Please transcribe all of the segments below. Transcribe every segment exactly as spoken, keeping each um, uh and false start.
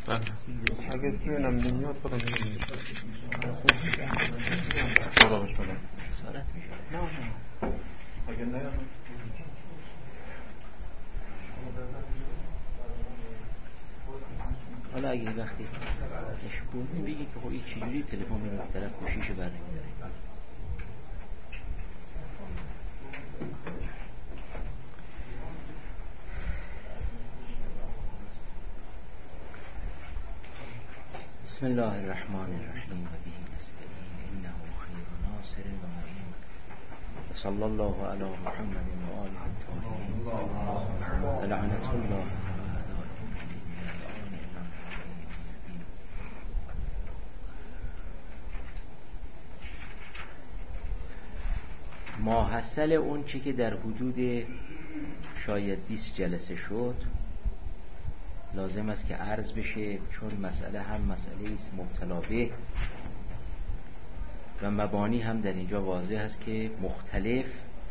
اگه توی نمیاد خودم میگم خدا بشه بله سارت میشه نه نه اگه نه حالا اگه وقتی اشبونی بگی که خب این چجوری تلفن میره طرف گوشیشو بر نمیداره. بسم الله الرحمن الرحیم و به نستعین انه خیر ناصر و معین صلی الله علی محمد و آله الطاهرین و لعنت الله ماحصل اون چی که در حدود شاید بیست جلسه شد لازم است که عرض بشه، چون مسئله هم مسئله است مبتلا به و مبانی هم در اینجا واضح است که مختلف.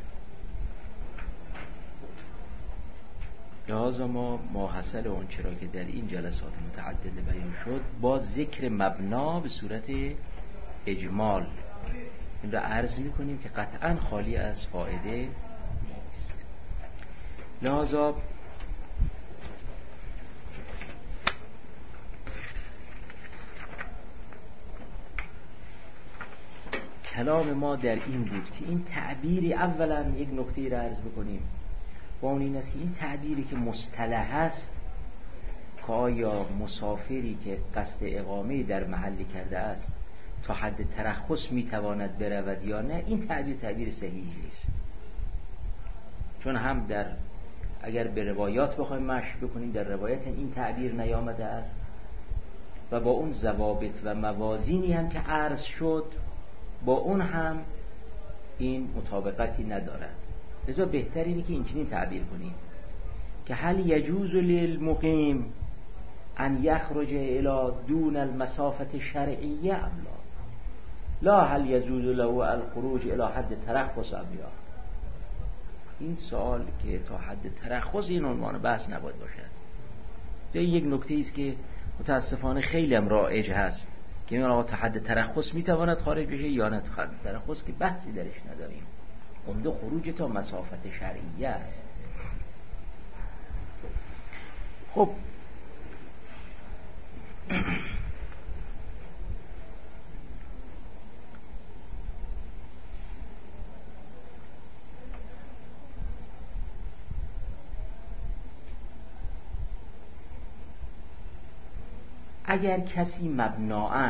لحاظا ما ماحصل اون چرا که در این جلسات متعدد بیان شد با ذکر مبنا به صورت اجمال این را عرض میکنیم که قطعا خالی از فایده نیست. لحاظا کلام ما در این بود که این تعبیری اولا یک نکته را عرض بکنیم و اون این است که این تعبیری که مصطلح است که آیا مسافری که قصد اقامه در محلی کرده است تا حد ترخص میتواند برود یا نه، این تعبیر تعبیر صحیحی نیست، چون هم در اگر به روایات بخوایم مشی بکنیم در روایت این تعبیر نیامده است و با اون ضوابط و موازینی هم که عرض شد با اون هم این مطابقتی ندارد. لذا بهتر اینه که اینچنین تعبیر کنیم که هل یجوز للمقیم ان یخرج الى دون المسافت شرعیه ام لا لا هل یجوز له الخروج الى حد ترخص ام لا. این سوال که تا حد ترخص این عنوان بحث نباید باشد. این یک نکته است که متاسفانه خیلی هم رایج هست که این آقا تا حد ترخص میتواند خارج بشه یا نه تا حد ترخص، که بحثی درش نداریم. عمده خروج تا مسافت شرعیه است. خب اگر کسی مبناً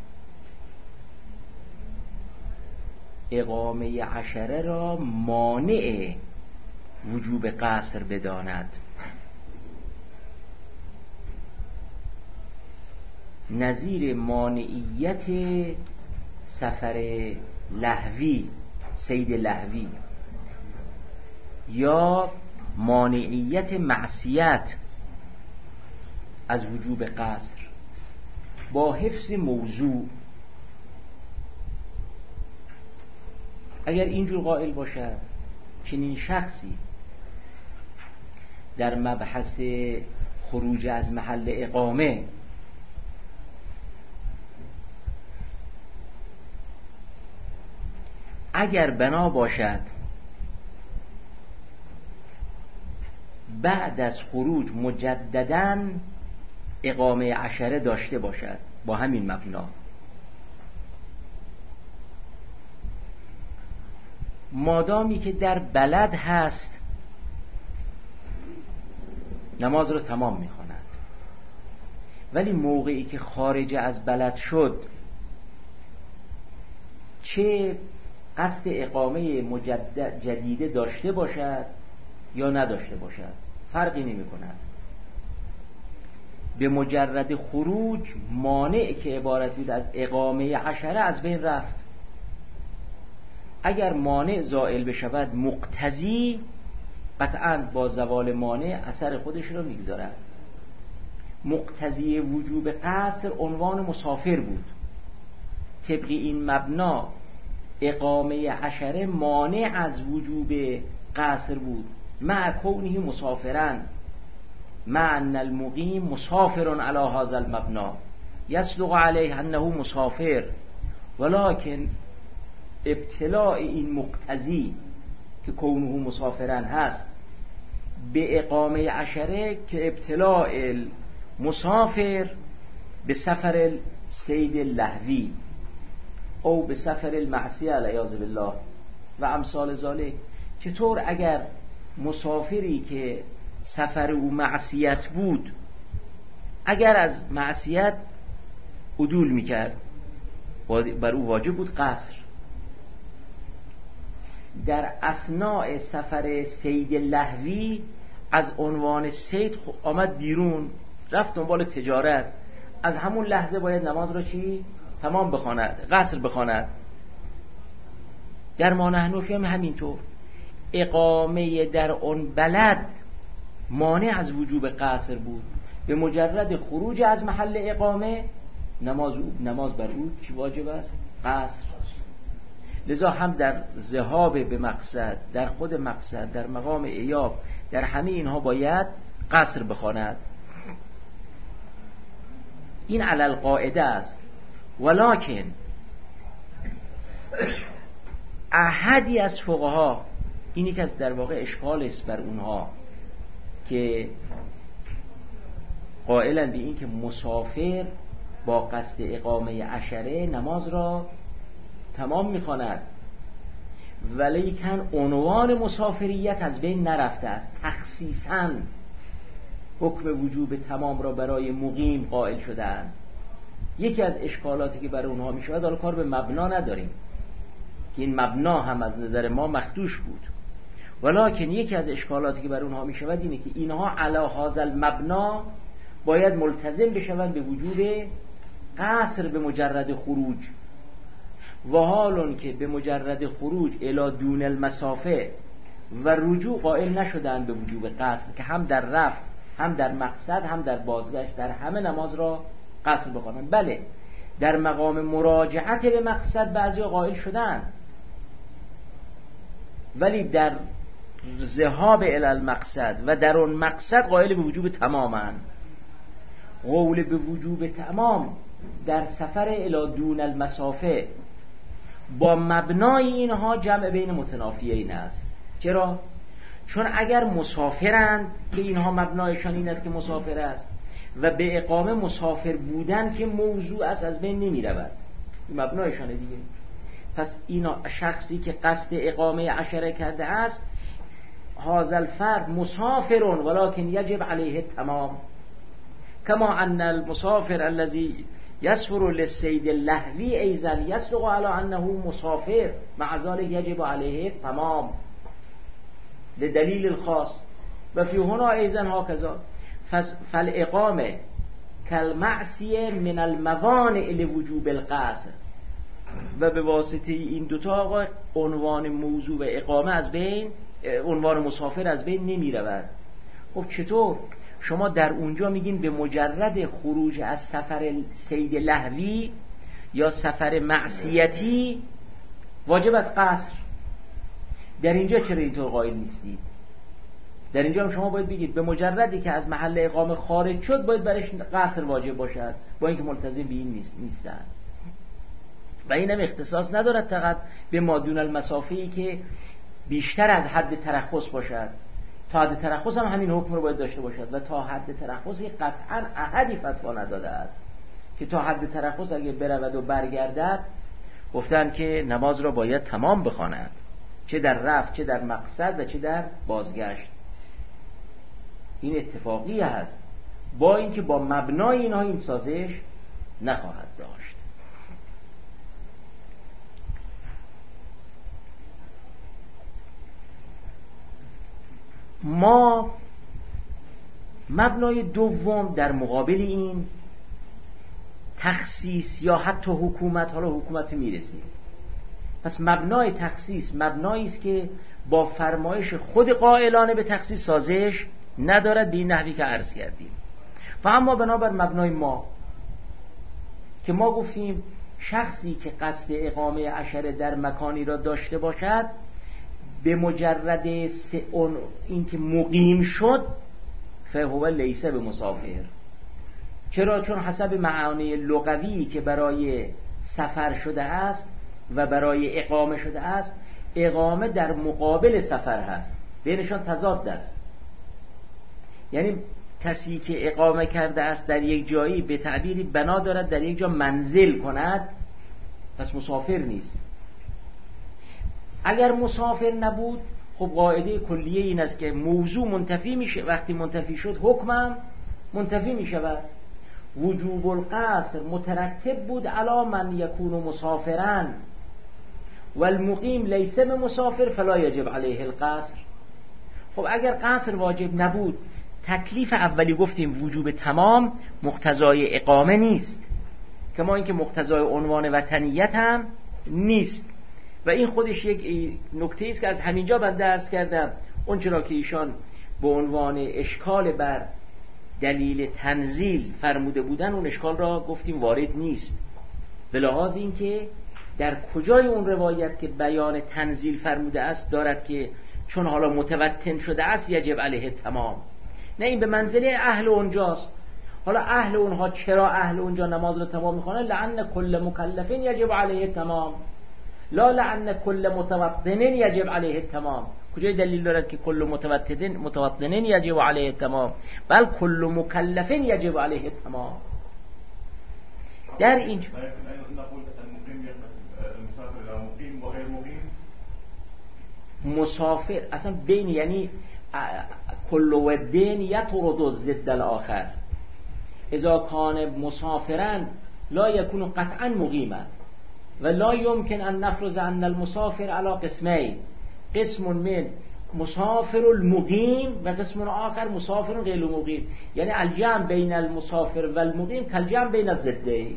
اقامه عشره را مانع وجوب قصر بداند، نظیر مانعیت سفر لهوی، صید لهوی، یا مانعیت معصیت از وجوب قصر با حفظ موضوع، اگر اینجور قائل باشد چنین شخصی در مبحث خروج از محل اقامه اگر بنا باشد بعد از خروج مجدداً اقامه عشره داشته باشد با همین مبنا، مادامی که در بلد هست نماز رو تمام می‌خواند، ولی موقعی که خارج از بلد شد چه قصد اقامه مجدد جدیده داشته باشد یا نداشته باشد فرقی نمی‌کند. به مجرد خروج مانع که عبارت بود از اقامه عشره از بین رفت. اگر مانع زائل بشود مقتضی قطعاً با زوال مانع اثر خودش را میگذارد. مقتضی وجوب قصر عنوان مسافر بود، طبق این مبنا اقامه عشره مانع از وجوب قصر بود مع کونه مسافرن، مع ان المقیم مسافر علی هذا المبنا یصدق علیه انه مسافر، ولکن ابتلاع این مقتضی که کونه مسافرن هست به اقامه عشره که ابتلاع مسافر به سفر صید لهوی او به سفر المعصیه علیاذ بالله و امثال ذالک. چطور اگر مسافری که سفر او معصیت بود اگر از معصیت عدول میکرد بر او واجب بود قصر، در اثناء سفر صید لهوی از عنوان صید آمد بیرون رفت دنبال تجارت، از همون لحظه باید نماز را چی؟ تمام بخواند، قصر بخواند. در ما نحنفی هم همینطور، اقامه در اون بلد مانع از وجوب قصر بود، به مجرد خروج از محل اقامه نماز نماز بر او چی واجب است؟ قصر. لذا هم در ذهاب به مقصد، در خود مقصد، در مقام ایاب، در همه اینها باید قصر بخواند. این علل قاعده است. ولکن احدی از فقها، اینی که از در واقع اشکال است بر اونها که قائلند به این که مسافر با قصد اقامه عشره نماز را تمام میخواند، ولیکن عنوان مسافریت از بین نرفته است، تخصیصاً حکم وجوب تمام را برای مقیم قائل شدند. یکی از اشکالاتی که برای اونها میشود، حالا کار به مبنا نداریم که این مبنا هم از نظر ما مخدوش بود، ولکن یکی از اشکالاتی که برای اونها میشود اینه که اینها علی هذا المبنا باید ملتزم بشوند به وجوب قصر به مجرد خروج، و حالون که به مجرد خروج الی دون المسافه و رجوع قائل نشدن به وجوب قصر، که هم در رفت هم در مقصد هم در بازگشت در همه نماز را قصر بخوانند. بله در مقام مراجعت به مقصد بعضی قائل شدن، ولی در ذهاب الی المقصد و در اون مقصد قائل به وجوب تمامن. قول به وجوب تمام در سفر الی دون المسافه با مبنای اینها جمع بین متنافیین است. چرا؟ چون اگر مسافرند که اینها مبنایشان این است که مسافر است و به اقامه مسافر بودن که موضوع است از بین نمی رود، این مبنایشانه دیگه. پس اینا شخصی که قصد اقامه عشره کرده است، هذا الفرد مسافرون ولکن یجب علیه تمام، کما ان المسافر الذي یسفر للصید اللهوی ایضا یصدق علی انه مسافر مع ذلك یجب علیه تمام لدلیل الخاص و فی هنا ایضا هکذا. فالاقامه کالمعصیه من الموانع لوجوب القصر، و به واسطه این دوتا آقا عنوان موضوع و اقامه از بین، عنوان مسافر از بین نمی رود. خب چطور؟ شما در اونجا میگین به مجرد خروج از سفر صید لهوی یا سفر معصیتی واجب از قصر، در اینجا چرا اینطور قائل نیستید؟ در اینجا هم شما باید بگید به مجردی که از محل اقامه خارج شد باید برش قصر واجب باشد، با اینکه ملتزم به این نیستن. و اینم اختصاص ندارد فقط به مادون المسافه‌ای که بیشتر از حد ترخص باشد، تا حد ترخص هم همین حکم رو باید داشته باشد، و تا حد ترخصی قطعا احدی فتوا نداده است که تا حد ترخص اگه برود و برگردد گفتن که نماز را باید تمام بخواند، چه در رفت چه در مقصد و چه در بازگشت. این اتفاقی هست، با اینکه با مبنای اینها این سازش نخواهد داشت. ما مبنای دوم در مقابل این تخصیص یا حتی حکومت، حالا حکومت میرسیم. پس مبنای تخصیص مبنایی است که با فرمایش خود قائلانه به تخصیص سازش ندارد، به این نحوی که عرض کردیم. و اما بنابر مبنای ما که ما گفتیم شخصی که قصد اقامه عشره در مکانی را داشته باشد، به مجرد این که مقیم شد فهو لیس بمسافر. چرا؟ چون حسب معانی لغوی که برای سفر شده است و برای اقامه شده است، اقامه در مقابل سفر هست، بینشان تضاد است. یعنی کسی که اقامه کرده است در یک جایی به تعبیری بنا دارد در یک جا منزل کند، پس مسافر نیست. اگر مسافر نبود، خب قاعده کلیه این است که موضوع منتفی میشه، وقتی منتفی شد حکمم منتفی میشود. وجوب القصر مترتب بود علی من یکون مسافرا و المقیم لیس بمسافر فلا یجب علیه القصر. خب اگر قصر واجب نبود، تکلیف اولی گفتیم وجوب تمام مقتضای اقامه نیست، کما اینکه مقتضای عنوان وطنیت هم نیست. و این خودش یک نکته است که از همینجا من درس کردم. اون چرا که ایشان به عنوان اشکال بر دلیل تنزیل فرموده بودن، اون اشکال را گفتیم وارد نیست، به لحاظ این که در کجای اون روایت که بیان تنزیل فرموده است دارد که چون حالا متوطن شده است یجب علیه تمام. نه، این به منزله اهل اونجاست. حالا اهل اونها چرا اهل اونجا نماز رو تمام میخوانن؟ لعن کل مکلف یجب علیه تمام، لا لعن کل متوطن یجب علیه تمام. کجای دلیل دارد که کل متوطن متوطن یجب علیه تمام؟ بل کل مکلف یجب علیه تمام. در این مسافر اصلا بین، یعنی کل ودین یطرد ضد الاخر. اذا کان مسافرا لا یکون قطعا مقیما و لا يمكن ان نفرض ان المسافر على قسمين، قسم من مسافر المقیم و قسم آخر مسافر غیر مقیم. یعنی الجمع بین المسافر و المقیم کالجمع بین الضدین.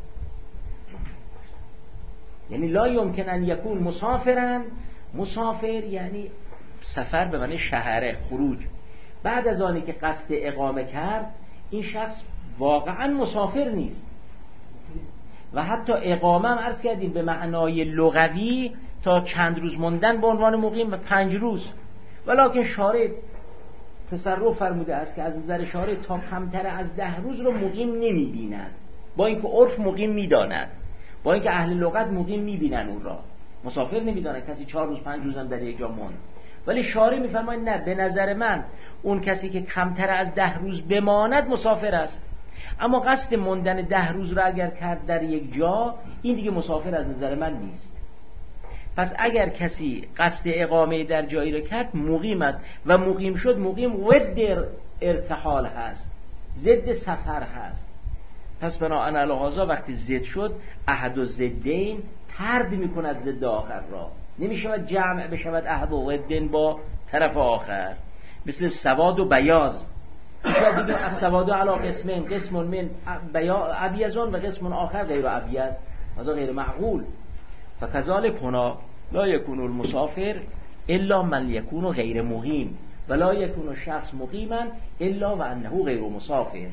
یعنی لا يمكن ان يكون مسافرا، مسافر یعنی سفر به معنی شهره، خروج. بعد از آنی که قصد اقامه کرد، این شخص واقعا مسافر نیست و حتی اقامه هم عرض کردیم به معنای لغوی تا چند روز موندن به عنوان مقیم و پنج روز. ولکن شارع تصرف فرموده است که از نظر شارع تا کمتر از ده روز رو مقیم نمی بینند، با اینکه عرف مقیم می داند، با اینکه اهل لغت مقیم می بینن، اون را مسافر نمی داند. کسی چهار روز پنج روز هم در یک جا موند، ولی شارع می فرماید نه، به نظر من اون کسی که کمتر از ده روز بماند مسافر است. اما قصد موندن ده روز را اگر کرد در یک جا، این دیگه مسافر از نظر من نیست. پس اگر کسی قصد اقامه در جایی را کرد، مقیم است و مقیم شد، مقیم ود ارتحال هست، ضد سفر هست. پس بناهن علی هذا وقتی ضد شد، احد و ضدین طرد میکند ضد آخر را، نمیشود جمع بشود احد و ضدین با طرف آخر. مثل سواد و بیاض، شاید بگیم از سواد علی قسمین، قسم من ابیضون و قسم آخر غیر ابیض، هذا غیر معقول. فکذالک هنا لا یکون المسافر الا من یکون غیر مقیم و لا یکون الشخص مقیما الا و انه غیر مسافر.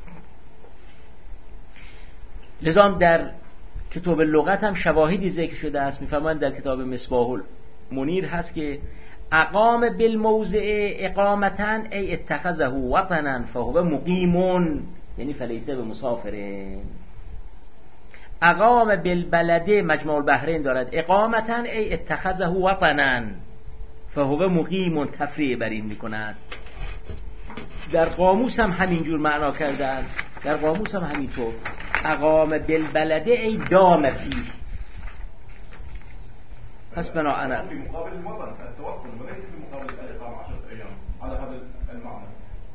لذا در کتاب لغت هم شواهدی ذکر شده است. میفهمند در کتاب مصباح المنیر هست که اقام بالموضع اقامتا ای اتخذه وطنا فهو مقیمون، یعنی فلیسه به مسافرین. اقام بالبلده مجموع البحرین دارد اقامتا ای اتخذه وطنا فهو مقیمون، تفریع بر این میکند. در قاموس هم همینجور معنا کردن، در قاموس هم همینطور. اقام بالبلده ای دام فیه. پس بناء في مقابل الوطن التوطن وليس في مقابل الإقامة عشرة أيام على هذا المعنى.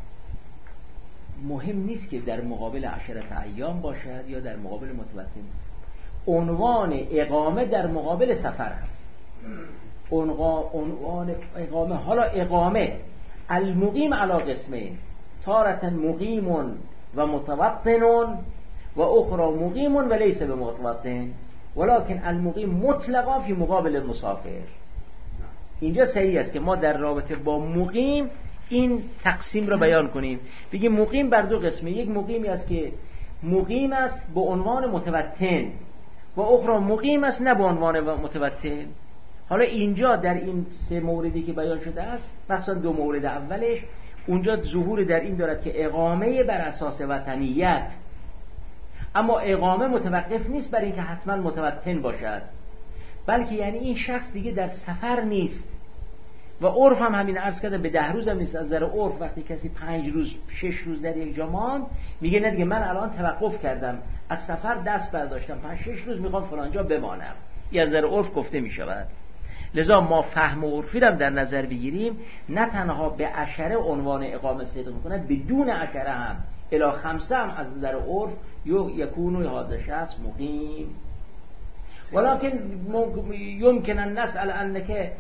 مهم نیست که در مقابل عشرة ایام باشد یا در مقابل متوطن. عنوان اقامه در مقابل سفر هست. عنوان اقامه، حالا اقامه المقیم علی قسمین، تارة مقیم و متوطن و اخرى مقیم و لیس بمتوطن، ولكن المقیم مطلقا فی مقابل المسافر. اینجا صحیح است که ما در رابطه با مقیم این تقسیم را بیان کنیم. بگیم مقیم بر دو قسمه، یک مقیمی است که مقیم است به عنوان متوطن و اخرى مقیم است نه به عنوان متوطن. حالا اینجا در این سه موردی که بیان شده است، مثلا دو مورد اولش اونجا ظهور در این دارد که اقامه بر اساس وطنیت، اما اقامه متوقف نیست بر اینکه حتما متوطن باشد، بلکه یعنی این شخص دیگه در سفر نیست. و عرف هم همین عرض کرده، به ده روز هم نیست. از نظر عرف وقتی کسی پنج روز شش روز در یک جا ماند، میگه نه دیگه من الان توقف کردم از سفر، دست برداشتم، پنج شش روز میخوام فلان جا بمانم. این از نظر عرف گفته میشود. لذا ما فهم و عرفی رو در نظر بگیریم، نه تنها به عشره عنوان اقامه صدق میکند، بدون عشره هم الی خمسه هم از نظر عرف یکون هذا شخص مقیم. ولكن يمكن ان نسأل انك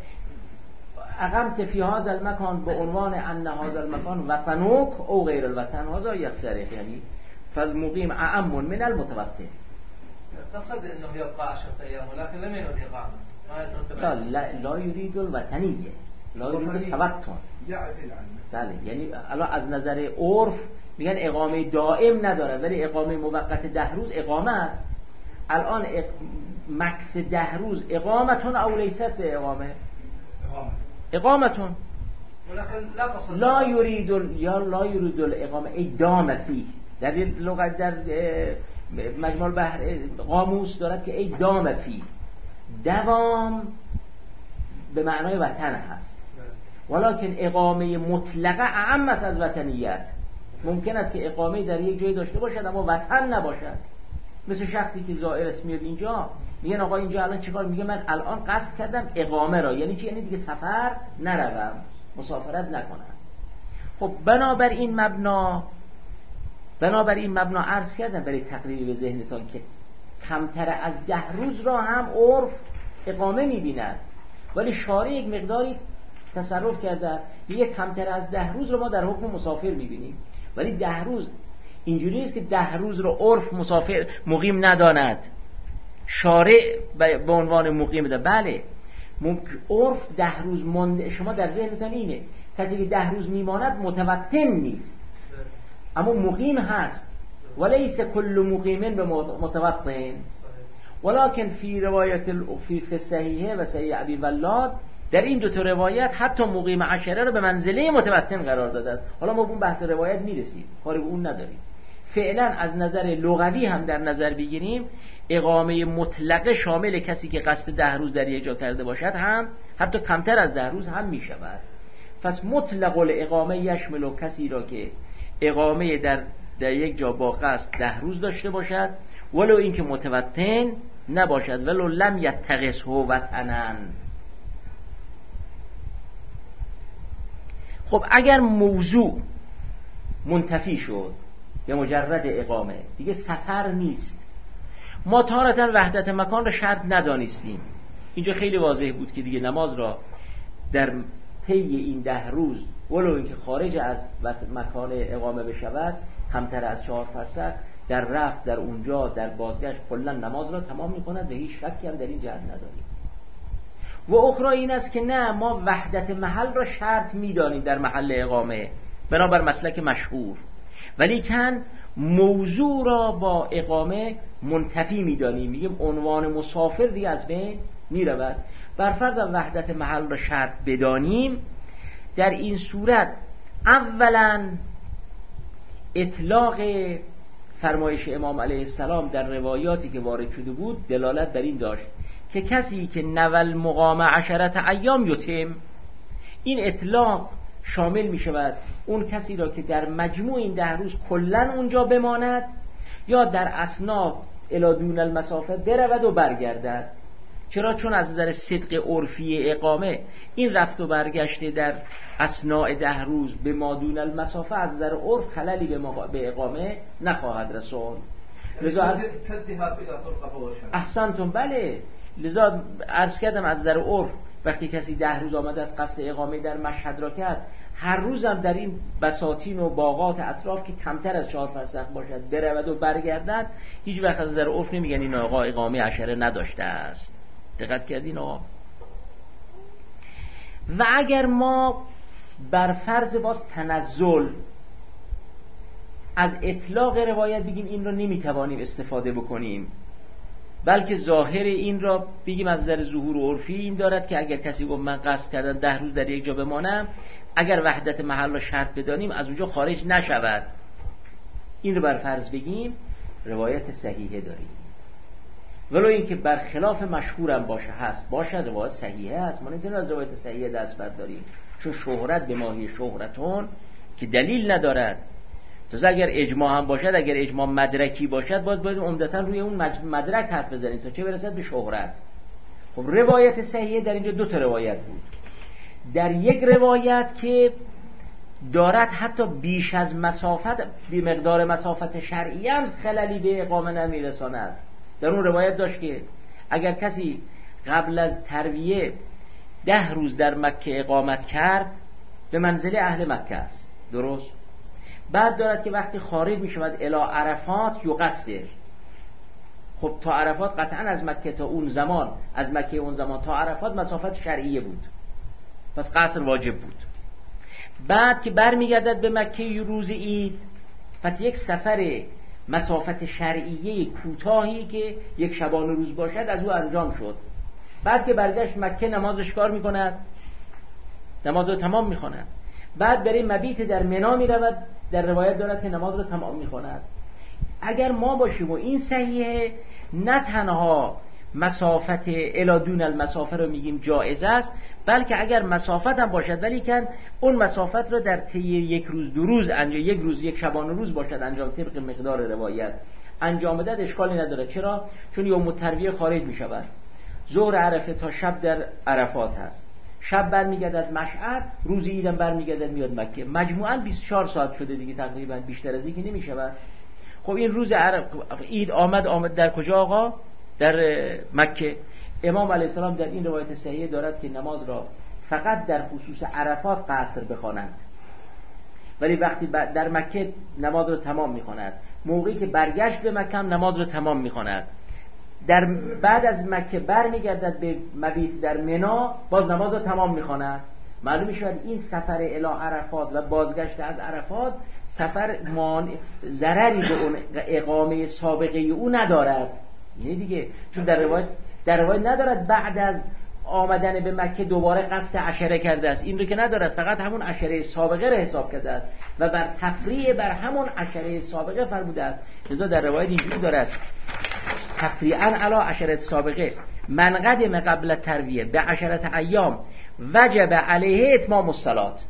اقمت في هذا المكان بعنوان ان هذا المكان وطنك او غير الوطن، هذا يختلف، يعني فالمقيم اعم من المتوطن. قصد انه يبقى عشرة ايام ولكن لم ينوي الاقامه. لا لا لا يريد الوطنيه، لا يريد التوطن. بله، یعنی الان از نظر عرف میگن اقامه دائم نداره، ولی اقامه موقت ده روز اقامه است. الان اق... مکس ده روز اقامتون او لیست به اقامه اقامتون لا یرید یا لا یرید الاقامه ادام فیه. در لغت در مجموع البحر قاموس دارد که ادام فیه، دوام به معنای وطن هست، ولکن اقامه مطلقه اعم است از وطنیت. ممکن است که اقامه در یک جایی داشته باشد اما وطن نباشد. مثل شخصی که زائر است میاد اینجا، میگن آقا اینجا الان چیکار؟ میگه من الان قصد کردم اقامه را. یعنی چی؟ یعنی دیگه سفر نروم، مسافرت نکنم. خب بنابر این مبنا بنابر این مبنا عرض کردم برای تقریبی به ذهنتان که کمتر از ده روز را هم عرف اقامه میبیند، ولی شارع یک مقداری تصرف کرده، میگه کمتر از ده روز رو ما در حکم مسافر میبینیم. ولی ده روز اینجوری نیست که ده روز رو عرف مسافر مقیم نداند، شارع به عنوان مقیم ده. بله، عرف ده روز مانده، شما در ذهنتان اینه کسی که ده روز میماند متوطن نیست اما مقیم هست. ولیس کل مقیمن به متوطن، ولکن فی روایت فی صحیحه و صحیح ابی ولاد در این دو تا روایت حتی مقیم عشره رو به منزله متوطن قرار داده است. حالا ما به اون بحث روایت میرسیم، کاری به اون نداریم. فعلا از نظر لغوی هم در نظر بگیریم، اقامه مطلقه شامل کسی که قصد ده روز در یک جا کرده باشد هم حتی کمتر از ده روز هم می شود. پس مطلق الاقامه یشمل کسی را که اقامه در در یک جا با قصد ده روز داشته باشد، ولو اینکه متوطن نباشد، ولو لم یتخذه وطنا. خب اگر موضوع منتفی شد به مجرد اقامه، دیگه سفر نیست، ما تارتاً وحدت مکان را شرط ندانستیم. اینجا خیلی واضح بود که دیگه نماز را در طی این ده روز ولو اینکه خارج از مکان اقامه بشود، کمتر از چهار فرسخ، در رفت در اونجا در بازگشت کلا نماز را تمام می‌کند و هیچ شکی هم در این جهت نداریم. و اخرى این است که نه، ما وحدت محل را شرط می‌دانیم در محل اقامه بنابر مسلک مشهور، ولی کن موضوع را با اقامه منتفی می‌دانیم، میگیم عنوان مسافر دیگه از بین می‌رود. بر فرض وحدت محل را شرط بدانیم، در این صورت اولا اطلاق فرمایش امام علیه السلام در روایاتی که وارد شده بود دلالت بر این داشت که کسی که نول مقام عشرت ایام یتم، این اطلاق شامل می شود اون کسی را که در مجموع این ده روز کلن اونجا بماند یا در اثناء الی دون المسافه برود و برگردد. چرا؟ چون از نظر صدق عرفی اقامه این رفت و برگشت در اثناء ده روز به مادون المسافه از نظر عرف خللی به, مقا... به اقامه نخواهد رسون. لذا از... احسنتون، بله، لذا عرض کردم از نظر عرف وقتی کسی ده روز آمده از قصد اقامه در مشهد را کرد، هر روزم در این بساتین و باغات اطراف که کمتر از چهار فرسخ باشد برود و برگردد، هیچ وقت از نظر عرف نمیگن این آقا اقامه عشره نداشته است. دقت کردین آقا؟ و اگر ما بر فرض باز تنزل از اطلاق روایت بگیم این را نمیتوانیم استفاده بکنیم، بلکه ظاهر این را بگیم از نظر ظهور عرفی این دارد که اگر کسی گفت من قصد کردم ده روز در یک جا بمانم، اگر وحدت محل رو شرط بدانیم از اونجا خارج نشود. این رو بر فرض بگیم روایت صحیحه داریم، ولو اینکه برخلاف مشهورم باشه هست باشه روایت صحیحه هست، ما نمیتونیم از روایت صحیحه دست برداریم، چون شهرت به ماهی شهرتون که دلیل ندارد. تو اگر اجماع هم باشد، اگر اجماع مدرکی باشد، باز باید عمدتاً روی اون مدرک حرف بزنیم تا چه برسد به شهرت. خب روایت صحیحه در اینجا دو تا روایت بود. در یک روایت که دارد حتی بیش از مسافت، بی مقدار مسافت شرعی هم خللی به اقامه نمیرساند. در اون روایت داشت که اگر کسی قبل از ترویه ده روز در مکه اقامت کرد به منزله اهل مکه است، درست؟ بعد دارد که وقتی خارج می شود الی عرفات یقصر. خب تا عرفات قطعا از مکه تا اون زمان، از مکه اون زمان تا عرفات مسافت شرعیه بود، پس قصر واجب بود. بعد که برمیگردد به مکه روز عید، پس یک سفر مسافت شرعیه کوتاهی که یک شبانه روز باشد از او انجام شد. بعد که برگشت مکه نمازش کار میکند، نماز رو تمام میخواند. بعد برای مبیت در منا میرود، در روایت دارد که نماز رو تمام میخواند. اگر ما باشیم و این صحیحه، نه تنها مسافت الادون المسافه رو میگیم جایز است، بلکه اگر مسافت هم باشد ولی کن اون مسافت رو در طی یک روز دو روز انجام، یک روز یک شبانه روز باشد انجام طبق مقدار روایت انجام داد اشکالی نداره. چرا؟ چون یوم الترویه خارج میشود، ظهر عرفه تا شب در عرفات هست، شب برمیگردد مشعر، روز عیدم برمیگردد میاد مکه، مجموعاً بیست و چهار ساعت شده دیگه، تقریبا بیشتر از این که نمیشود. خب این روز عید آمد آمد در کجا آقا؟ در مکه. امام علیه السلام در این روایت صحیحه دارد که نماز را فقط در خصوص عرفات قصر بخوانند، ولی وقتی در مکه نماز را تمام میخواند، موقعی که برگشت به مکه هم نماز را تمام میخواند، در بعد از مکه برمیگردد به مبیت در منا باز نماز را تمام میخواند. معلوم میشود این سفر الی عرفات و بازگشت از عرفات سفر مان ضرری به اون اقامه سابقه او ندارد. یعنی دیگه چون در روایت در روایت ندارد بعد از آمدن به مکه دوباره قصد عشره کرده است، این رو که ندارد، فقط همون عشره سابقه رو حساب کرده است و بر تفریع بر همون عشره سابقه فرموده است. لذا در روایت اینجوری دارد تفریعاً علی عشره سابقه من قدم قبل ترویه به عشره ایام وجب علیه اتمام الصلات.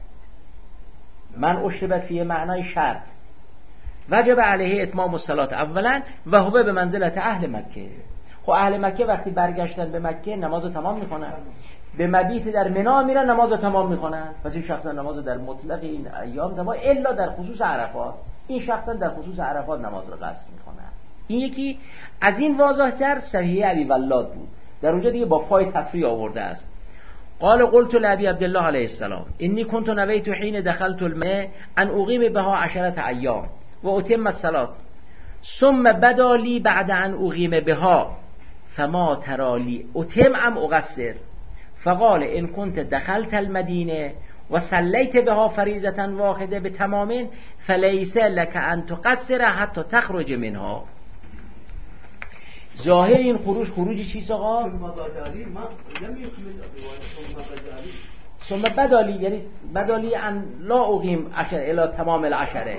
من اشتبت فیه معنای شرط، وجب علیه اتمام الصلات اولا و هو به منزلت اهل مکه. خب اهل مکه وقتی برگشتن به مکه نماز رو تمام میکنن، به مبیت در منا میرن نماز رو تمام میکنن، پس این شخصا نماز رو در مطلق این ایام تمام الا در خصوص عرفات، این شخصا در خصوص عرفات نماز رو قصر میکنن. این یکی از این واضح در صحیح ابی ولاد بود، در اونجا دیگه با فای تفریع آورده است. قال قلت لابي عبد الله عليه السلام اني كنت نويت حين دخلت الماء ان اقيم بها عشرة ايام واتم الصلاه ثم بدا لي بعد ان اقيم بها فما ترى لي اتم ام اقصر فقال ان كنت دخلت المدينه وصليت بها فريضه واحده بتمام فليس لك ان تقصر حتى تخرج منها. ظاهر این خروج خروجی چیست آقا؟ ثم بدالی، یعنی بدالی ان لا اقیم عشر الی تمام العشره.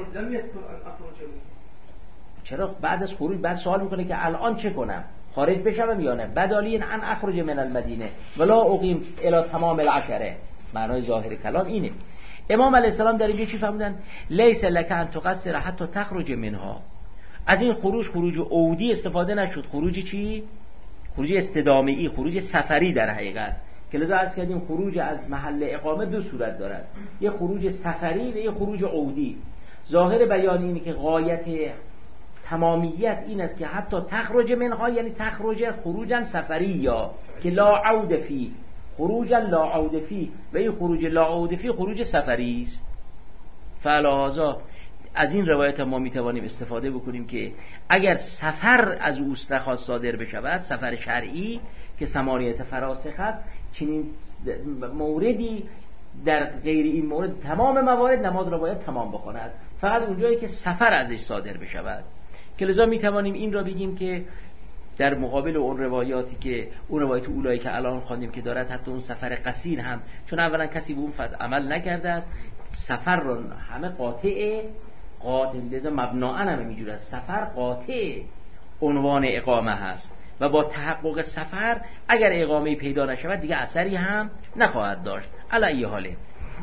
چرا بعد از خروج بعد سوال میکنه که الان چه کنم؟ خارج بشم یا نه؟ بدالی ان اخرج من المدینه ولا اقیم الی تمام العشره. معنای ظاهر کلام اینه. امام علیه السلام در اینجا چی فرمودن؟ لیس لک ان تقصر حتی تخرج منها. از این خروج خروج عودی استفاده نشد، خروج چی؟ خروج استدامه‌ای، خروج سفری در حقیقت، که لذا عرض کردیم خروج از محل اقامه دو صورت دارد، یه خروج سفری و یه خروج عودی. ظاهر بیان اینه که غایت تمامیت این است که حتی تخرج منها، یعنی تخرج خروجا سفری یا که لا عود فی، خروجا لا عود فی، و این خروج لا عود فی خروج سفری است. فلهذا از این روایت ما میتوانیم استفاده بکنیم که اگر سفر از او استخواست صادر بشود، سفر شرعی که ثمانیت فراسخ است، چنین موردی در غیر این مورد تمام موارد نماز را باید تمام بخواند، فقط اونجایی که سفر ازش صادر بشود. که لذا میتوانیم این را بگیم که در مقابل اون روایاتی که اون روایت اولایی که الان خواندیم که دارد حتی اون سفر قصیر هم، چون اولا کسی به اون عمل نکرده است، سفر رو همه قاطع قاطع لذا مبناً هم اینجوره، سفر قاطع عنوان اقامه هست و با تحقق سفر اگر اقامه پیدا نشود دیگه اثری هم نخواهد داشت. علی حاله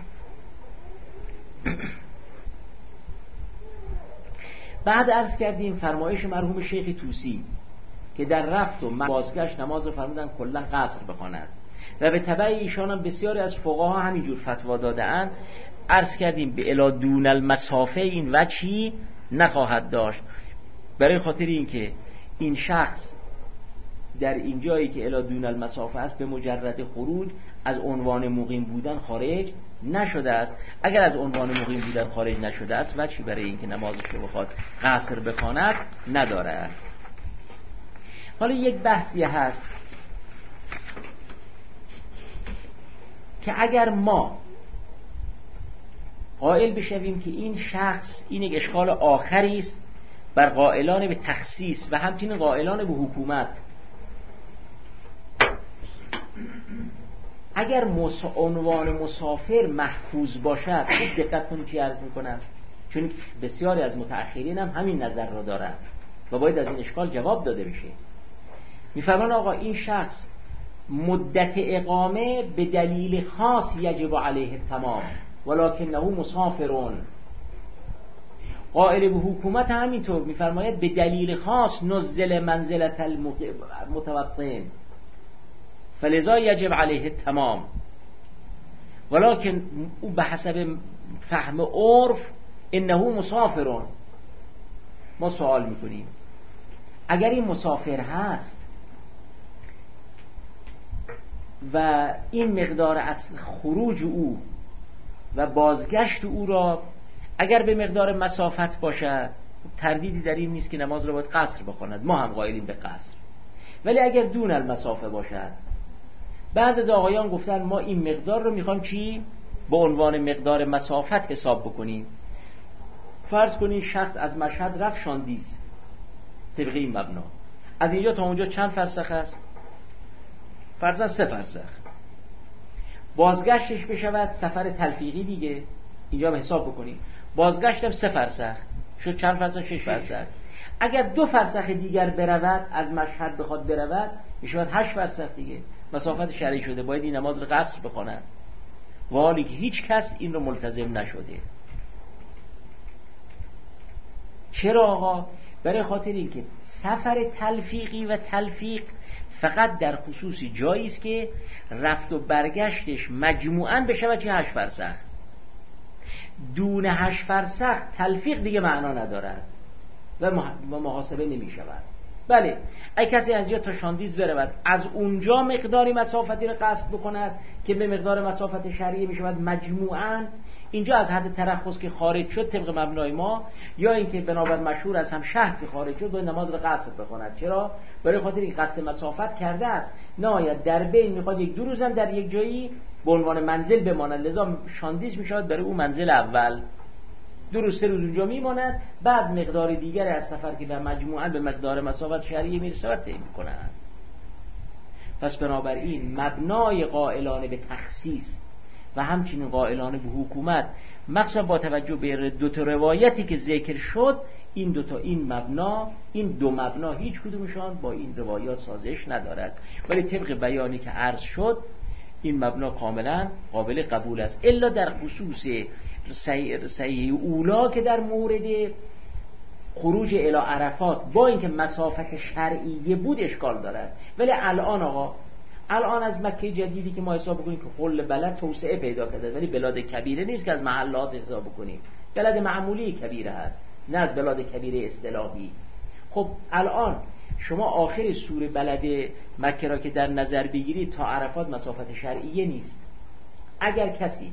بعد عرض کردیم فرمایش مرحوم شیخ طوسی که در رفت و بازگشت نماز رو فرمودن کلا قصر بخواند و به تبع ایشان هم بسیاری از فقها همینجور فتوا داده‌اند. عرض کردیم به الا دون المسافه این وجهی نخواهد داشت، برای خاطر اینکه این شخص در این جایی که الا دون المسافه است به مجرد خروج از عنوان مقیم بودن خارج نشده است. اگر از عنوان مقیم بودن خارج نشده است وجهی برای اینکه نمازش رو بخواد قصر بخواند نداره. حالا یک بحثی هست که اگر ما قائل بشویم که این شخص این یک اشکال آخری است بر قائلان به تخصیص و همچنین قائلان به حکومت، اگر مس... عنوان مسافر محفوظ باشد، خوب دقت کنید چی عرض میکنم، چون بسیاری از متأخرین هم همین نظر رو دارن و باید از این اشکال جواب داده بشه. میفرمان آقا این شخص مدت اقامه به دلیل خاص یجب علیه تمام ولکنه مسافرون. قائل به حکومت همینطور میفرماید به دلیل خاص نزل منزلت المتوطن فلذا یجب علیه تمام، ولکن او به حسب فهم عرف انه مسافرون. ما سوال میکنیم اگر این مسافر هست و این مقدار از خروج او و بازگشت او را اگر به مقدار مسافت باشد تردیدی در این نیست که نماز را باید قصر بخواند، ما هم قائلیم به قصر. ولی اگر دون المسافه باشد، بعض از آقایان گفتن ما این مقدار رو میخوام چی؟ به عنوان مقدار مسافت حساب بکنیم. فرض کنید شخص از مشهد رفت شاندیز، طبق این مبنا از اینجا تا اونجا چند فرسخ است؟ فرضاً سه فرسخ. بازگشتش بشود سفر تلفیقی دیگه، اینجا هم حساب بکنیم بازگشتم سه فرسخ شد چند فرسخ؟ شش فرسخ. اگر دو فرسخ دیگر برود از مشهد بخواد برود میشود هشت فرسخ دیگه، مسافت شرعی شده، باید این نماز رو قصر بخواند، ولی که هیچ کس این رو ملتزم نشده. چرا آقا؟ برای خاطر اینکه سفر تلفیقی و تلفیق فقط در خصوصی جایی است که رفت و برگشتش مجموعاً بشه چه هشت فرسخ. دون هشت فرسخ تلفیق دیگه معنا ندارد و محاسبه نمی شود. بله اگه کسی از جا تا شاندیز برود از اونجا مقداری مسافتی رو قصد بکند که به مقدار مسافت شرعی می شود مجموعاً، اینجا از حد ترخص که خارج شد طبق مبنای ما، یا اینکه بنابر مشهور از هم شهر که خارج شد باید نماز رو قصد بکند. چرا؟ برای خاطر این قصد مسافت کرده است، نهایت در بین میخواد یک دو روزم در یک جایی به عنوان منزل بماند، لذا شاندیز میشود برای اون منزل اول، دو روز سه روز اونجا میماند، بعد مقدار دیگر از سفر که در مجموعاً به مقدار مسافت شرعی میرسه طی میکنند. پس بنابراین مبنای قائلان به تخصیص و همچنین قائلان به حکومت، مخصوصا با توجه به دو تا روایتی که ذکر شد، این دو تا این مبنا این دو مبنا هیچ کدومشان با این روایات سازش ندارد، ولی طبق بیانی که عرض شد این مبنا کاملا قابل قبول است، الا در خصوص صحیح اولا که در مورد خروج الی عرفات با اینکه مسافت شرعیه بود اشکال دارد. ولی الان آقا الان از مکه جدیدی که ما حساب بکنیم که کل بلد توسعه پیدا کرده، ولی بلاد کبیره نیست که از محلات حساب بکنیم، بلد معمولی کبیره هست، نه از بلاد کبیره اصطلاحی. خب الان شما آخر سوره بلد مکه را که در نظر بگیرید تا عرفات مسافت شرعیه نیست. اگر کسی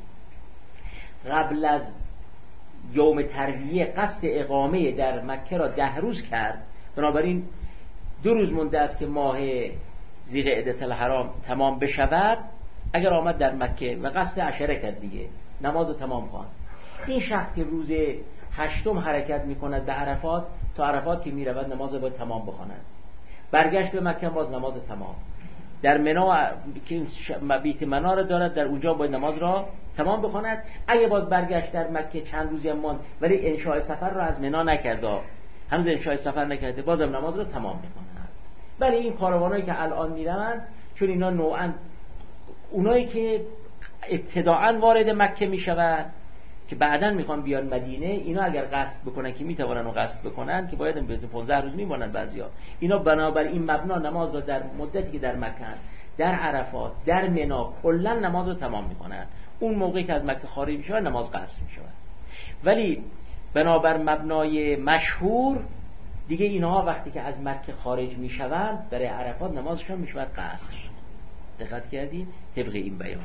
قبل از یوم ترویه قصد اقامه در مکه را ده روز کرد، بنابراین دو روز مونده است که ماه ذی‌قعده الحرام تمام بشود، اگر آمد در مکه و قصد عشره کرد دیگه نماز تمام خواند، این شخص که روز هشتم حرکت میکند به عرفات، تا عرفات که میرود نماز باید تمام بخواند. برگشت به مکه باز نماز تمام. در منا که مبیت منا را دارد، در اونجا باید نماز را تمام بخواند. اگه باز برگشت در مکه چند روزی هم ماند ولی انشاء سفر را از منا نکرده، هنوز انشاء سفر نکرده، بازم نماز را تمام می‌کند. ولی این کاروانایی که الان میرن، چون اینا نوعاً اونایی که ابتداعاً وارد مکه میشوند که بعداً میخوان بیان مدینه، اینا اگر قصد بکنن که میتوانن و قصد بکنن که باید به پانزده روز میمونن بعضیا، اینا بنابر این مبنا نماز را در مدتی که در مکه، در عرفات، در منا کلا نماز رو تمام میکنن. اون موقعی که از مکه خارج میشن نماز قصر میشه. ولی بنابر مبنای مشهور دیگه اینها وقتی که از مکه خارج میشوند برای عرفات نمازشون میشود قصر. دقت کردید؟ طبق این بیان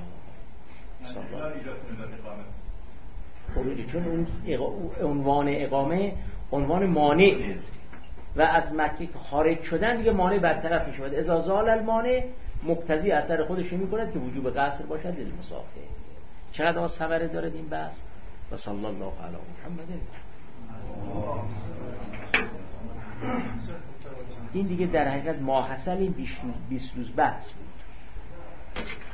خروجی، چون اون عنوان اقامه عنوان مانع بود و از مکه خارج شدن دیگه مانع برطرف می شود. اذا زال المانع مقتضی اثر خودش می کند که وجوب قصر باشد للمسافر. چقدر آز ثمره دارد این بحث. و صلی الله علی محمد. این دیگه در حقیقت ماحصل این بیست روز بحث بود.